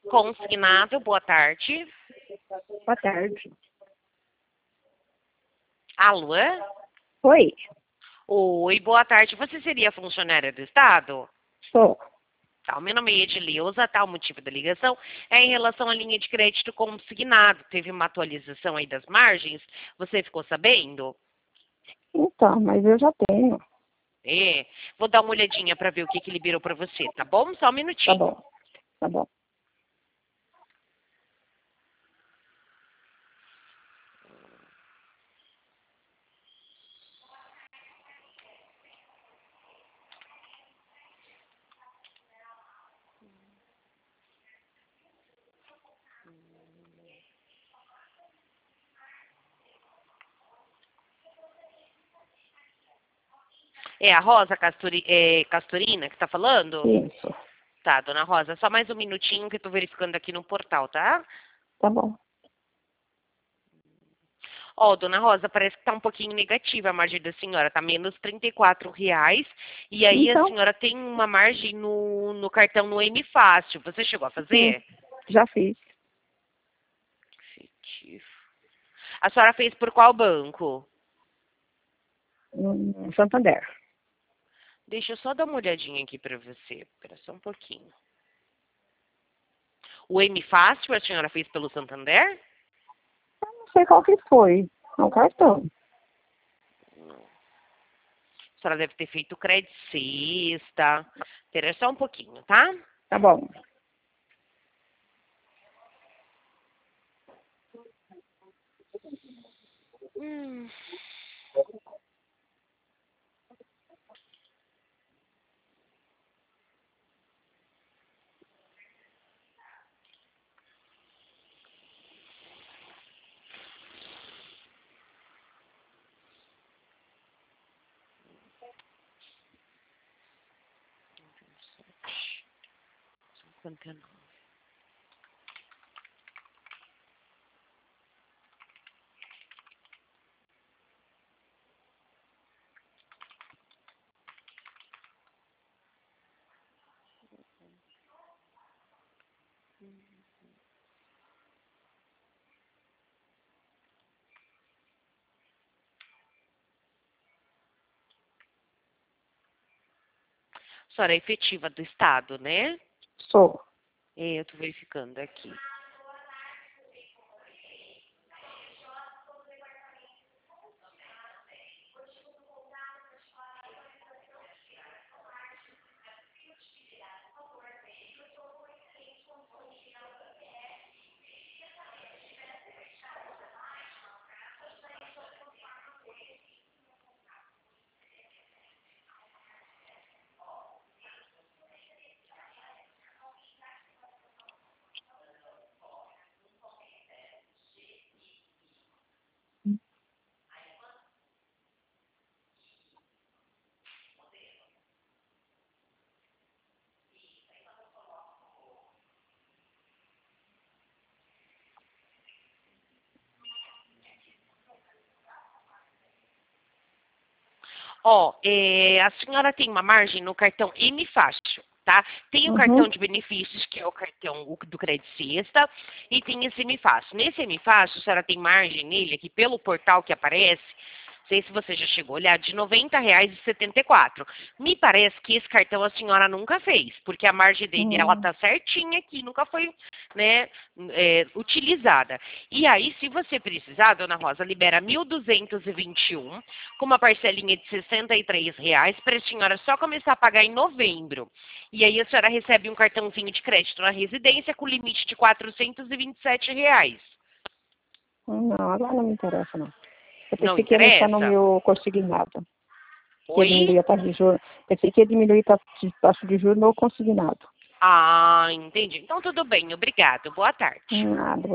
Consignado, boa tarde. Boa tarde. Alô? Oi, Oi, boa tarde. Você seria funcionária do Estado? sou. Tá, o meu nome é Edileuza, tá? O motivo da ligação é em relação à linha de crédito consignado. Teve uma atualização aí das margens. Você ficou sabendo? Então, mas eu já tenho. É. Vou dar uma olhadinha para ver o que liberou para você, tá bom? Só um Tá minutinho. bom, tá bom. É a Rosa Castorina que tá falando? Isso, Tá, dona Rosa, só mais um minutinho que eu tô verificando aqui no portal, tá? tá bom. Ó, dona Rosa, parece que tá um pouquinho negativa a margem da senhora, tá menos R$ 34. E aí a Então, senhora tem uma margem no cartão no M Fácil. Você chegou a sim, fazer? já fiz. Efetivo. A senhora fez por qual banco? Santander. Deixa eu só dar uma olhadinha aqui pra você. Espera só um pouquinho. O M Fácil a senhora fez pelo Santander? Eu não sei qual que foi. É um cartão. A senhora deve ter feito crédito sexta. Espera só um pouquinho, tá? Tá bom. Hum. Quanto é não? A senhora é efetiva do Estado, né? Sou. Eu tô verificando aqui. Ó, a senhora tem uma margem no cartão M Fácil, tá? Tem o Uhum. cartão de benefícios, que é o cartão do crédito sexta, e tem esse M Fácil. Nesse M Fácil, a senhora tem margem nele, aqui pelo portal que aparece, não sei se você já chegou a olhar, de R$ 90,74. Me parece que esse cartão a senhora nunca fez, porque a margem dele, ela tá certinha aqui, nunca foi, né, utilizada. E aí, se você precisar, dona Rosa, libera 1.221, com uma parcelinha de R$ 63, para a senhora só começar a pagar em novembro. E aí a senhora recebe um cartãozinho de crédito na residência com limite de R$ 427. Não, agora não me interessa, não. Eu Não pensei que ia deixar no interessa? meu consignado. Que ia Oi? diminuir a taxa de juros. Pensei que ia diminuir a taxa de juros no consignado. Ah, entendi. Então tudo bem, obrigado. Boa tarde. Nada.